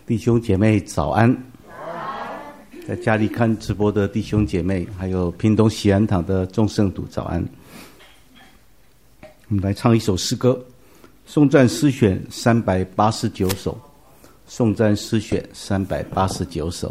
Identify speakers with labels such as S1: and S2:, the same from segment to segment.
S1: 弟兄姐妹早安，在家里看直播的弟兄姐妹，还有屏东喜安堂的众圣徒早安。我们来唱一首诗歌，颂赞诗选389首，颂赞诗选389首。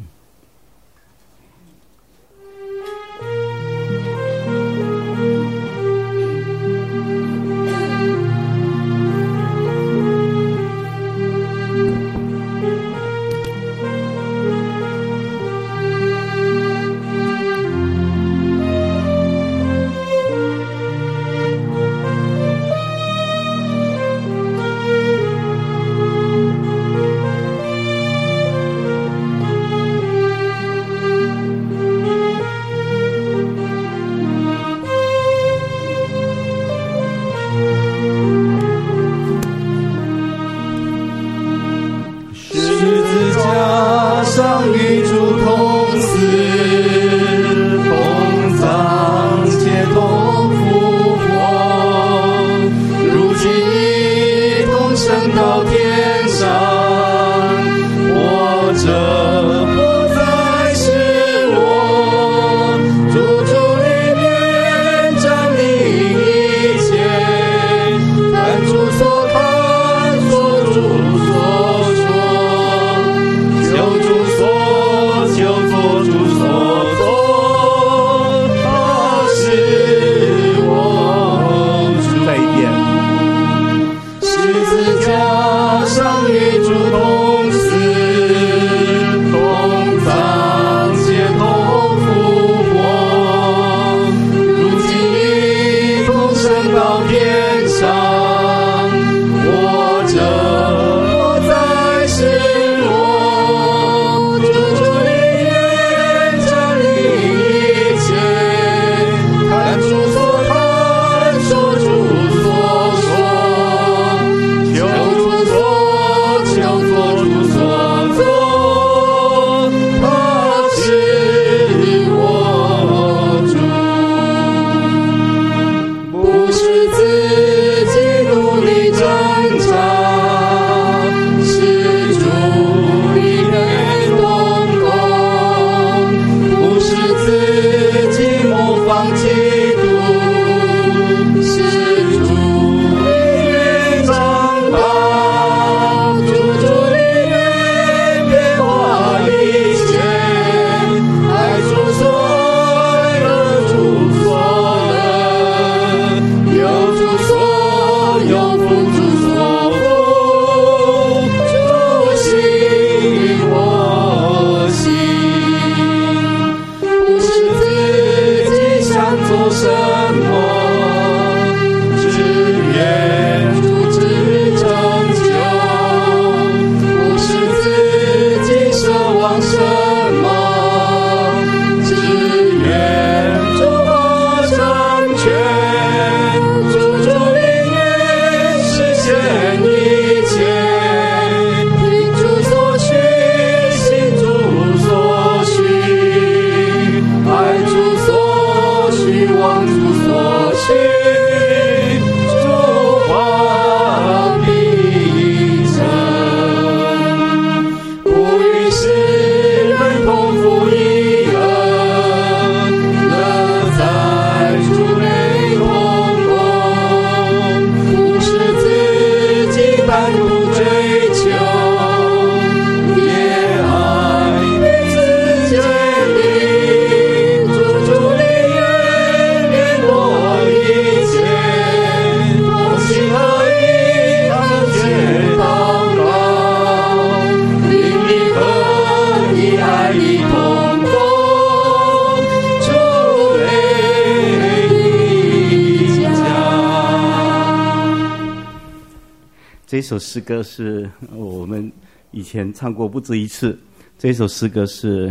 S1: 这首诗歌是我们以前唱过不止一次。这首诗歌是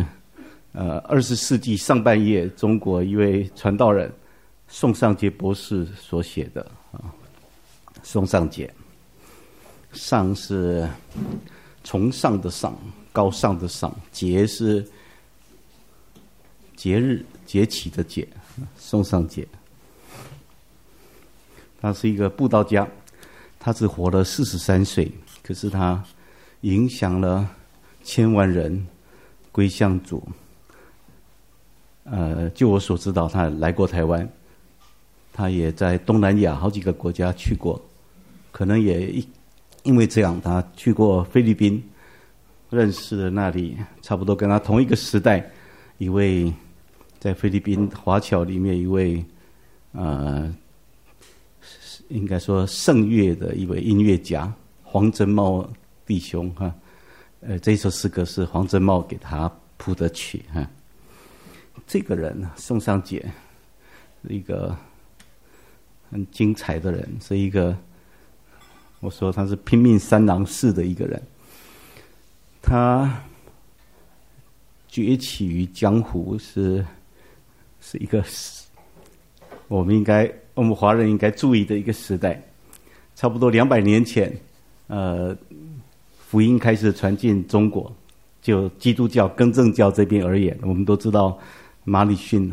S1: 20世纪上半叶中国一位传道人宋尚节博士所写的宋尚节，上是崇尚的上，高尚的上，节是节日节气的节，宋尚节。他是一个布道家，他只活了43岁，可是他影响了千万人归向主。就我所知道，他来过台湾，他也在东南亚好几个国家去过，可能也因为这样，他去过菲律宾，认识了那里差不多跟他同一个时代一位在菲律宾华侨里面一位应该说圣乐的一位音乐家黄真茂弟兄哈。这一首诗歌是黄真茂给他谱的曲哈。这个人宋尚杰是一个很精彩的人，是一个我说他是拼命三郎式的一个人。他崛起于江湖，是一个我们华人应该注意的一个时代。差不多200年前，福音开始传进中国，就基督教更正教这边而言，我们都知道马礼逊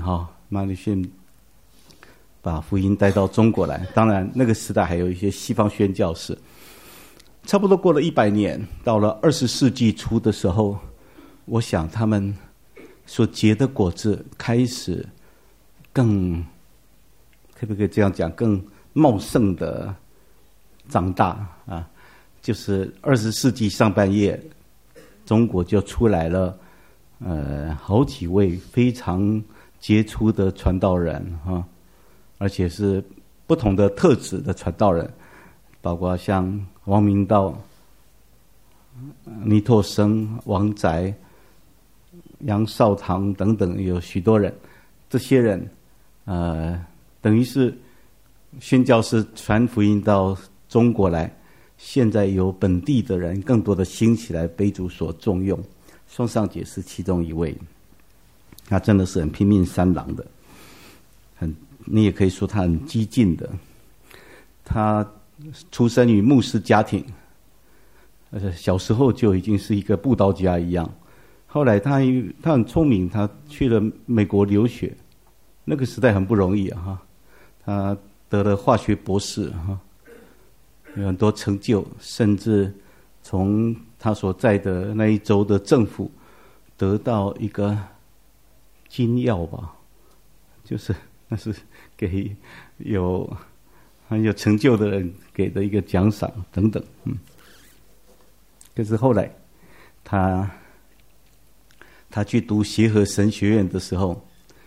S1: 把福音带到中国来。当然那个时代还有一些西方宣教士。差不多过了100年，到了20世纪初的时候，我想他们所结的果子开始更，可不可以这样讲，更茂盛的长大啊。就是20世纪上半叶，中国就出来了好几位非常杰出的传道人哈，而且是不同的特质的传道人，包括像王明道、倪柝声、王宅、杨少堂等等，有许多人。这些人等于是宣教士传福音到中国来，现在由本地的人更多的兴起来被主所重用。宋尚杰是其中一位，他真的是很拼命三郎的，你也可以说他很激进的。他出生于牧师家庭，小时候就已经是一个布道家一样。后来他很聪明，他去了美国留学，那个时代很不容易啊，他得了化学博士哈，有很多成就，甚至从他所在的那一州的政府得到一个金钥吧，就是那是给很有成就的人给的一个奖赏等等。可是后来他去读协和神学院的时候，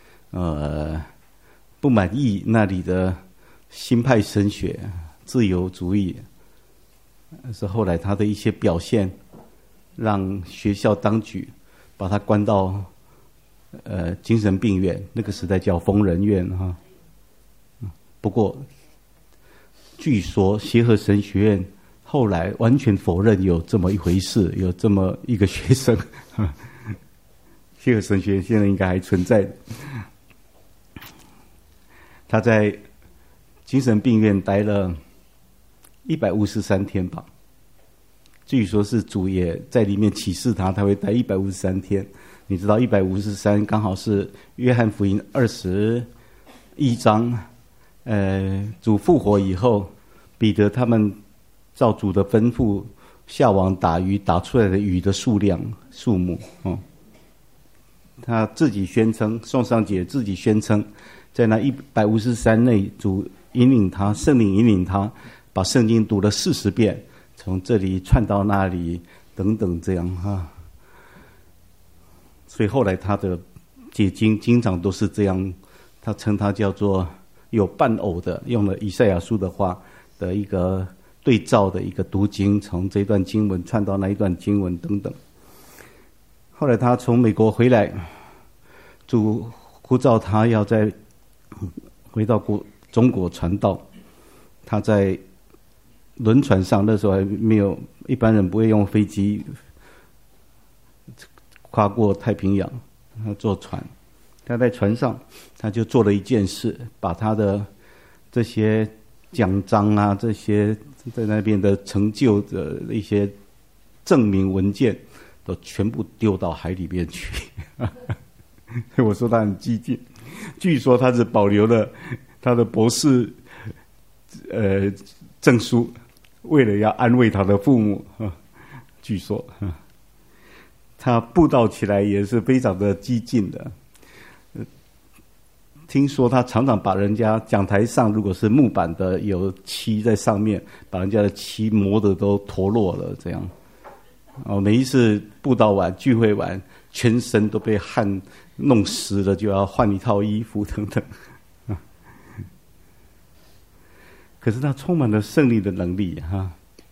S1: 不满意那里的新派神学、自由主义，是后来他的一些表现，让学校当局把他关到精神病院，那个时代叫疯人院哈。不过据说协和神学院后来完全否认有这么一回事，有这么一个学生。协和神学院现在应该还存在的。他在精神病院待了153天吧，据说是主也在里面启示他会待153天。你知道153刚好是约翰福音21章，主复活以后，彼得他们照主的吩咐下网打鱼，打出来的鱼的数目。他自己宣称，宋尚杰自己宣称，在那153内，主引领他，圣灵引领他，把圣经读了40遍，从这里串到那里，等等这样哈。所以后来他的解经经常都是这样，他称他叫做有伴偶的，用了以赛亚书的话的一个对照的一个读经，从这段经文串到那一段经文等等。后来他从美国回来，主呼召他要再回到中国传道。他在轮船上，那时候还没有，一般人不会用飞机跨过太平洋，他坐船。他在船上，他就做了一件事，把他的这些奖章啊，这些在那边的成就的一些证明文件都全部丢到海里面去。我说他很激进，据说他是保留了他的博士证书，为了要安慰他的父母， 据说他布道起来也是非常的激进的。听说他常常把人家讲台上如果是木板的有漆在上面，把人家的漆磨得都脱落了这样。每一次布道完聚会完，全身都被汗弄湿了，就要换一套衣服等等。可是他充满了胜利的能力哈。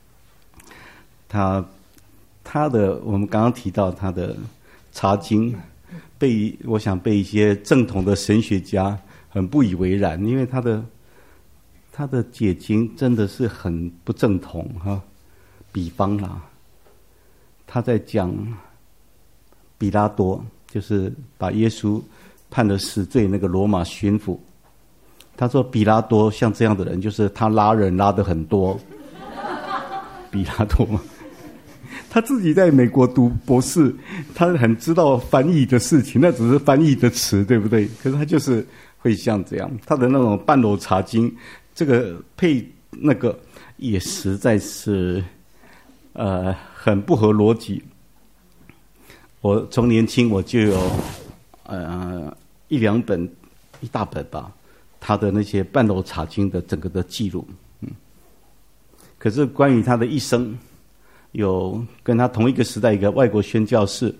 S1: 他的我们刚刚提到他的查经，我想被一些正统的神学家很不以为然，因为他的解经真的是很不正统哈。比方啦，他在讲比拉多，就是把耶稣判了死罪那个罗马巡抚，他说比拉多像这样的人，就是他拉人拉得很多。比拉多嘛，他自己在美国读博士，他很知道翻译的事情，那只是翻译的词，对不对？可是他就是会像这样，他的那种半裸查经，这个配那个也实在是很不合逻辑。我从年轻我就有一两本一大本吧，他的那些半裸查经的整个的记录。可是关于他的一生，有跟他同一个时代一个外国宣教士，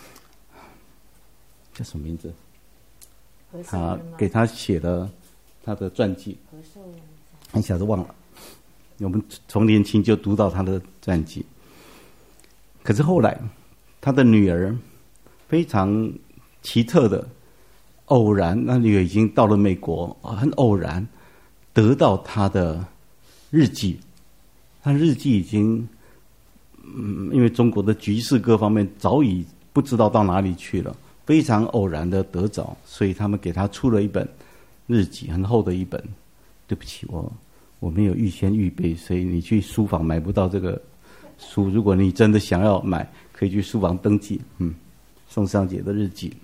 S1: 叫什么名字？他给他写了他的传记，一下子忘了。我们从年轻就读到他的传记。可是后来他的女儿非常奇特的偶然，那女儿已经到了美国，很偶然得到他的日记。他日记已经因为中国的局势各方面早已不知道到哪里去了，非常偶然的得着，所以他们给他出了一本日记，很厚的一本。对不起，我没有预先预备，所以你去书房买不到这个书。如果你真的想要买，可以去书房登记。宋尚节的日记。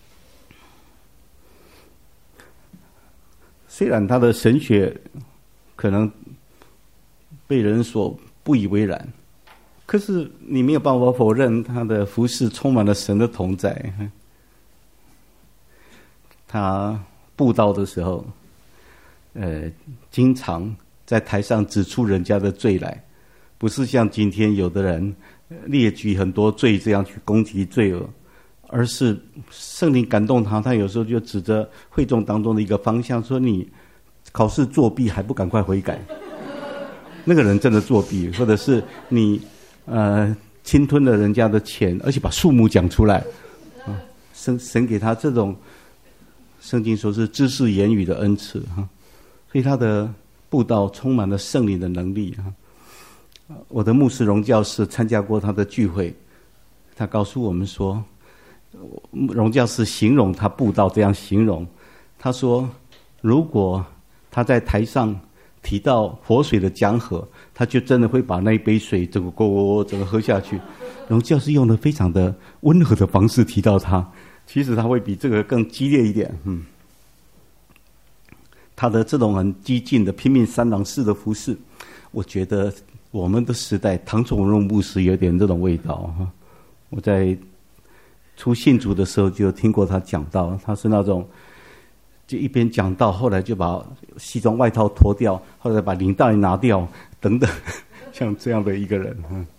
S1: 虽然他的神学可能被人所不以为然，可是你没有办法否认他的服事充满了神的同在。他布道的时候，经常在台上指出人家的罪来，不是像今天有的人列举很多罪这样去攻击罪恶，而是圣灵感动他，他有时候就指着会众当中的一个方向说：“你考试作弊还不赶快悔改？”那个人真的作弊，或者是你侵吞了人家的钱，而且把数目讲出来，神给他这种圣经说是知识言语的恩赐哈，所以他的布道充满了圣灵的能力哈。我的牧师荣教士参加过他的聚会，他告诉我们说，荣教士形容他布道这样形容，他说如果他在台上提到活水的江河，他就真的会把那一杯水整个喝下去。荣教士用的非常的温和的方式提到他，其实他会比这个更激烈一点。他的这种很激进的拼命三郎式的服事，我觉得我们的时代唐崇荣牧师有点这种味道。我在初信主的时候就听过他讲到，他是那种就一边讲到，后来就把西装外套脱掉，后来把领带拿掉等等，像这样的一个人。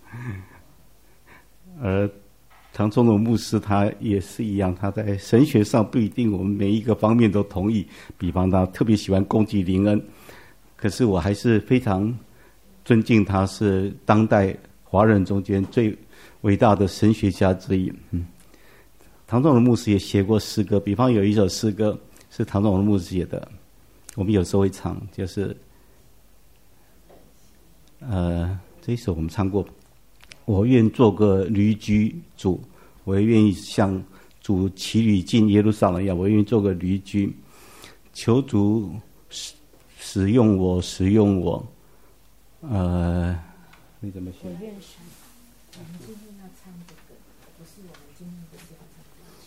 S1: 而唐崇荣牧师他也是一样，他在神学上不一定我们每一个方面都同意，比方他特别喜欢攻击林恩，可是我还是非常尊敬他，是当代华人中间最伟大的神学家之一。唐崇荣牧师也写过诗歌，比方有一首诗歌是唐崇荣牧师写的，我们有时候会唱，就是这一首我们唱过，我愿做个驴居主，我也愿意像主骑驴进耶路撒冷一样，我愿意做个驴居，求主使用我。你怎么写？我愿神，我们今天要唱这个，不是我们今天不是要唱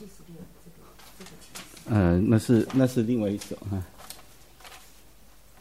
S1: 的76这个那是另外一首哈。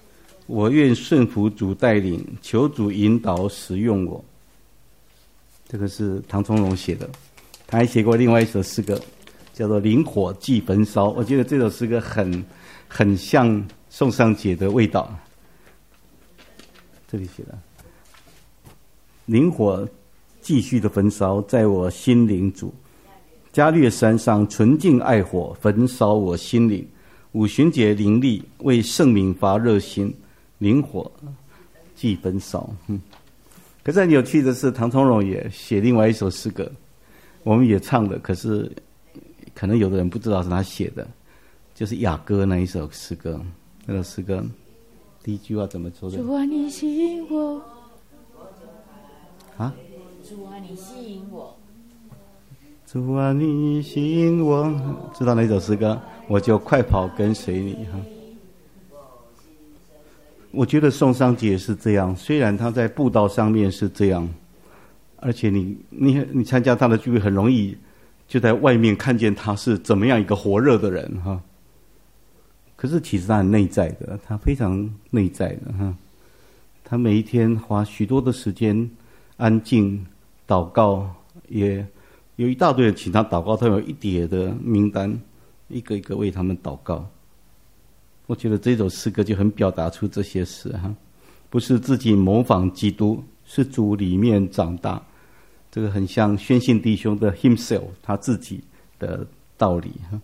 S1: 我愿顺服主带领，求主引导使用我。 这个是唐从容写的。他还写过另外一首诗歌，叫做《灵火寄焚烧》。我觉得这首诗歌很像宋尚节的味道。这里写的灵火继续的焚烧，在我心灵主。加略山上纯净爱火，焚烧我心灵。五旬节灵力，为圣名发热心。灵火既焚烧。可是很有趣的是，唐从容也写另外一首诗歌，我们也唱的，可是可能有的人不知道是他写的，就是雅歌那一首诗歌。那首诗歌第一句话怎么说的？
S2: 主啊，你吸引我。
S1: 啊？
S2: 主啊，你吸引我。
S1: 主啊，你吸引我。知道那首诗歌，我就快跑跟随你哈。我觉得宋尚节是这样，虽然他在布道上面是这样，而且你参加他的聚会很容易就在外面看见他是怎么样一个火热的人哈。可是其实他很内在的，他非常内在的哈。他每一天花许多的时间安静祷告，也有一大堆人请他祷告，他有一叠的名单，一个一个为他们祷告。我觉得这首诗歌就很表达出这些事哈，不是自己模仿基督，是主里面长大。这个很像宣信弟兄的 himself， 他自己的道理哈。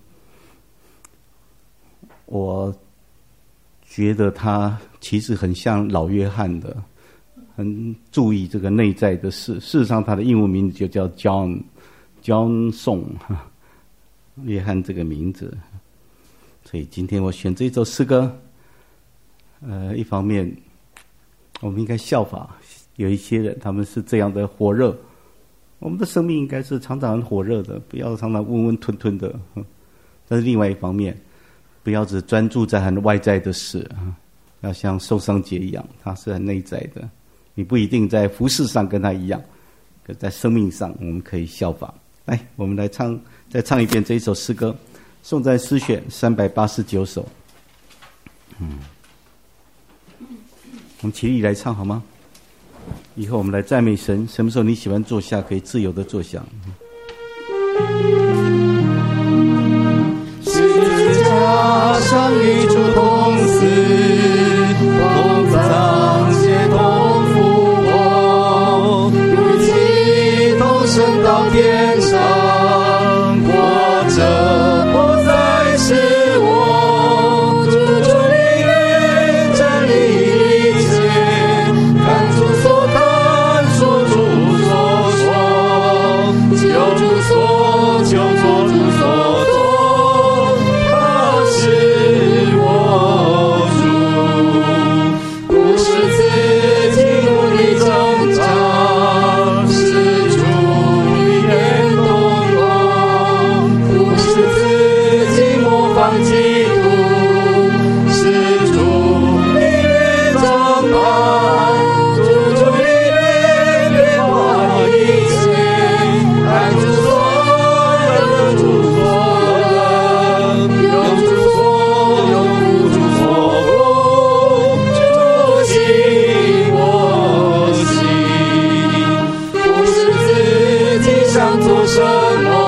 S1: 我觉得他其实很像老约翰的，很注意这个内在的事。事实上，他的英文名字就叫 John Song， 约翰这个名字。所以今天我选这首诗歌，一方面我们应该效法有一些人，他们是这样的火热。我们的生命应该是常常很火热的，不要常常温温吞吞的。但是另外一方面，不要只专注在很外在的事，要像宋尚节一样，他是很内在的。你不一定在服事上跟他一样，可在生命上我们可以效法。来，我们来再唱一遍这一首诗歌，宋赞诗选389首。我们起立来唱好吗？以后我们来赞美神，什么时候你喜欢坐下，可以自由的坐下。
S3: 十字架上与主同死，同葬且同复活，一起同升到天上，活着不再是我，主里面站立一切，看主所看，说主所说，求主所求，做主所做，他是我主，不是自己努力挣扎，是主里面动工，不是自己模仿基督，是主里面长大，主里面变化一切，看主所有主所有，有主所有，无主所无，主心我心，不是自己想做什么。